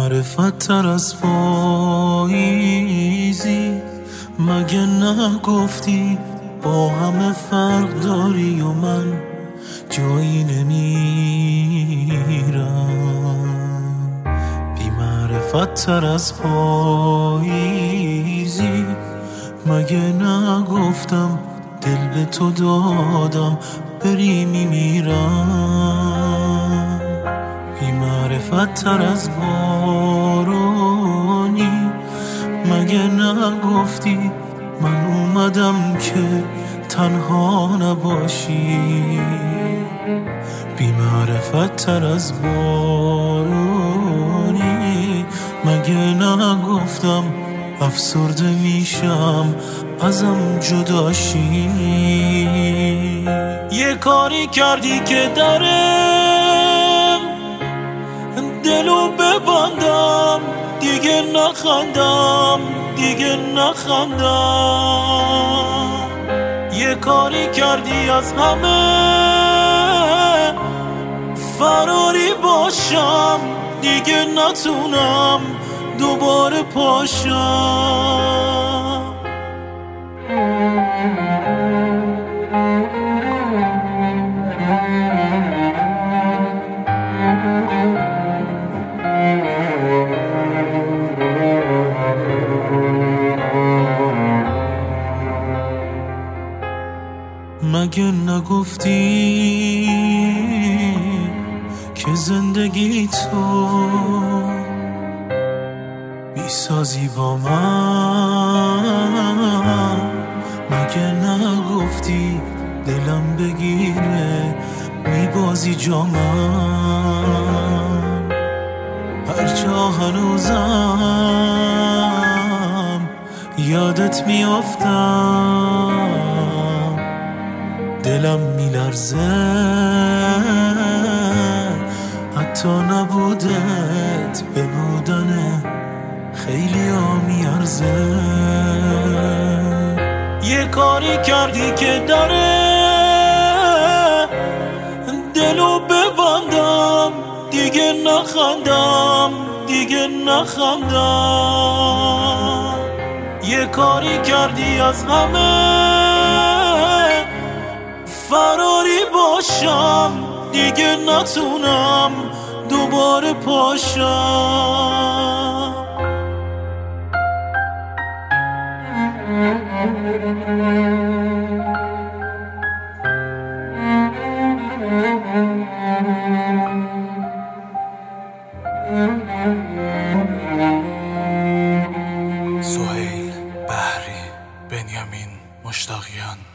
معرفت تر از پاییزی، مگه نگفتی با همه فرق داری و من جایی نمیرم. بی معرفت تر از پاییزی، مگه نگفتم دل به تو دادم بری میمیرم. بی معرفت تر از بارونی، مگه نگفتی من اومدم که تنها نباشی. بی معرفت تر از بارونی، مگه نگفتم افسرده میشم ازم جداشی. یه کاری کردی که دارم دلو ببندم، دیگه نخندم، دیگه نخندم. یه کاری کردی از همه فراری باشم، دیگه نتونم دوباره پاشم. مگه نگفتی که زندگی تو میسازی با من؟ مگه نگفتی دلم بگیره میبازی جا من؟ هر جا هنوزم یادت میافتم، دلم میلرزه حتی نبودت به بودن خیلی ها میارزه. یه کاری کردی که داره دلو ببندم، دیگه نخندم، دیگه نخندم. یه کاری کردی از همه فراری باشم، دیگه نتونم دوباره پاشم. سهیل بهری، بنیامین مشتاقیان.